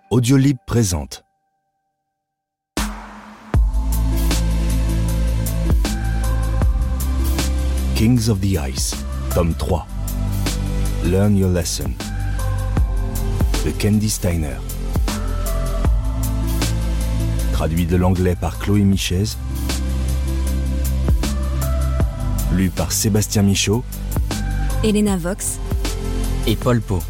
Audiolib présente Kings of the Ice, tome 3. Learn Your Lesson de Candy Steiner. Traduit de l'anglais par Chloé Michez. Lu par Sébastien Michaud, Elena Vox et Paul Pau.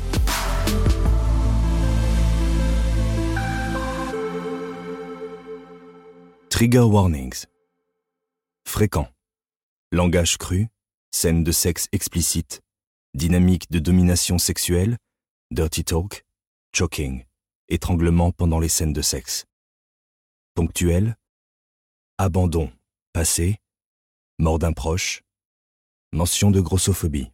Trigger warnings. Fréquent. Langage cru, scènes de sexe explicite, dynamique de domination sexuelle, dirty talk, choking, étranglement pendant les scènes de sexe. Ponctuel, abandon, passé, mort d'un proche, mention de grossophobie.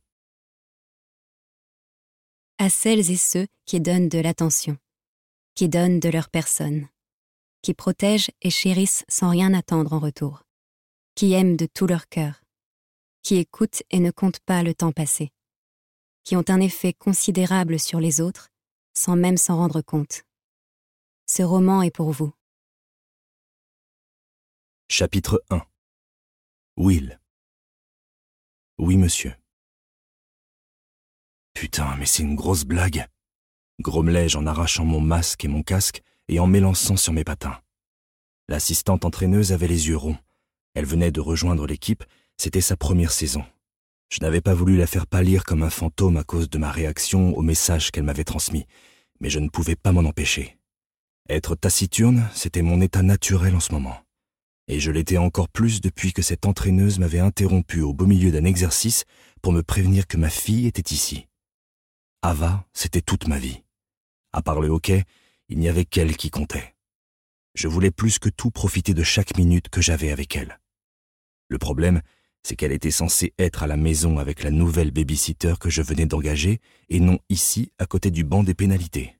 à celles et ceux qui donnent de l'attention, qui donnent de leur personne, qui protègent et chérissent sans rien attendre en retour, qui aiment de tout leur cœur, qui écoutent et ne comptent pas le temps passé, qui ont un effet considérable sur les autres sans même s'en rendre compte. Ce roman est pour vous. Chapitre 1. Will. Oui, monsieur. Putain, mais c'est une grosse blague, grommelai-je en arrachant mon masque et mon casque et en m'élançant sur mes patins. L'assistante entraîneuse avait les yeux ronds. Elle venait de rejoindre l'équipe, c'était sa première saison. Je n'avais pas voulu la faire pâlir comme un fantôme à cause de ma réaction au message qu'elle m'avait transmis, mais je ne pouvais pas m'en empêcher. Être taciturne, c'était mon état naturel en ce moment. Et je l'étais encore plus depuis que cette entraîneuse m'avait interrompu au beau milieu d'un exercice pour me prévenir que ma fille était ici. Ava, c'était toute ma vie. À part le hockey, il n'y avait qu'elle qui comptait. Je voulais plus que tout profiter de chaque minute que j'avais avec elle. Le problème, c'est qu'elle était censée être à la maison avec la nouvelle babysitter que je venais d'engager et non ici, à côté du banc des pénalités.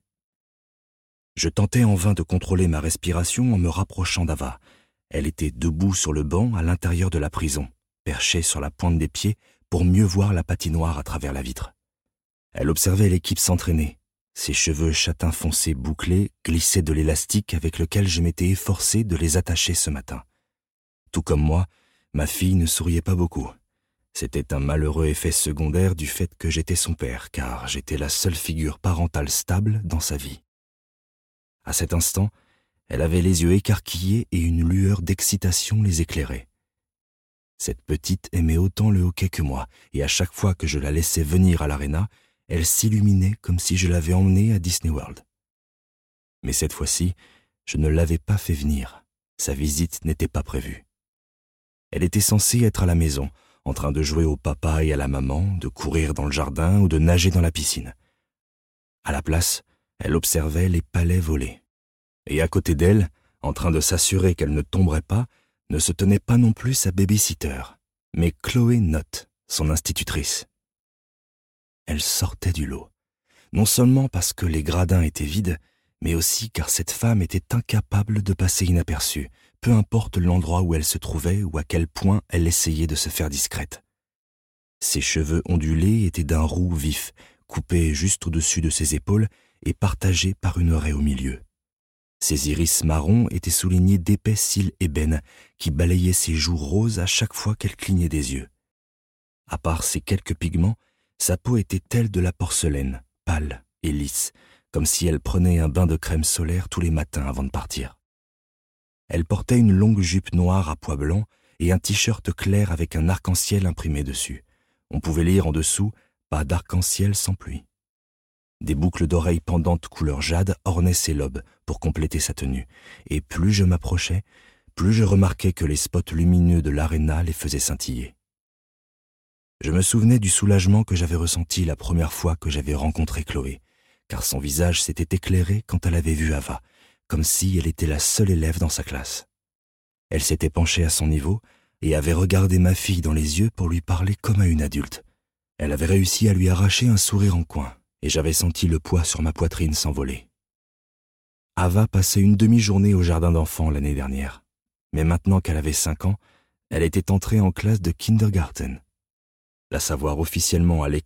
Je tentais en vain de contrôler ma respiration en me rapprochant d'Ava. Elle était debout sur le banc à l'intérieur de la prison, perchée sur la pointe des pieds pour mieux voir la patinoire à travers la vitre. Elle observait l'équipe s'entraîner. Ses cheveux châtain foncé bouclés glissaient de l'élastique avec lequel je m'étais efforcé de les attacher ce matin. Tout comme moi, ma fille ne souriait pas beaucoup. C'était un malheureux effet secondaire du fait que j'étais son père, car j'étais la seule figure parentale stable dans sa vie. À cet instant, elle avait les yeux écarquillés et une lueur d'excitation les éclairait. Cette petite aimait autant le hockey que moi, et à chaque fois que je la laissais venir à l'aréna, elle s'illuminait comme si je l'avais emmenée à Disney World. Mais cette fois-ci, je ne l'avais pas fait venir. Sa visite n'était pas prévue. Elle était censée être à la maison, en train de jouer au papa et à la maman, de courir dans le jardin ou de nager dans la piscine. À la place, elle observait les palets voler. Et à côté d'elle, en train de s'assurer qu'elle ne tomberait pas, ne se tenait pas non plus sa babysitter, mais Chloé Knott, son institutrice. Elle sortait du lot, non seulement parce que les gradins étaient vides, mais aussi car cette femme était incapable de passer inaperçue, peu importe l'endroit où elle se trouvait ou à quel point elle essayait de se faire discrète. Ses cheveux ondulés étaient d'un roux vif, coupés juste au-dessus de ses épaules et partagés par une raie au milieu. Ses iris marrons étaient soulignés d'épais cils ébènes qui balayaient ses joues roses à chaque fois qu'elle clignait des yeux. À part ces quelques pigments, sa peau était telle de la porcelaine, pâle et lisse, comme si elle prenait un bain de crème solaire tous les matins avant de partir. Elle portait une longue jupe noire à pois blancs et un t-shirt clair avec un arc-en-ciel imprimé dessus. On pouvait lire en dessous « Pas d'arc-en-ciel sans pluie ». Des boucles d'oreilles pendantes couleur jade ornaient ses lobes pour compléter sa tenue, et plus je m'approchais, plus je remarquais que les spots lumineux de l'aréna les faisaient scintiller. Je me souvenais du soulagement que j'avais ressenti la première fois que j'avais rencontré Chloé, car son visage s'était éclairé quand elle avait vu Ava, comme si elle était la seule élève dans sa classe. Elle s'était penchée à son niveau et avait regardé ma fille dans les yeux pour lui parler comme à une adulte. Elle avait réussi à lui arracher un sourire en coin, et j'avais senti le poids sur ma poitrine s'envoler. Ava passait une demi-journée au jardin d'enfants l'année dernière, mais maintenant qu'elle avait 5 ans, elle était entrée en classe de kindergarten. La savoir officiellement à l'école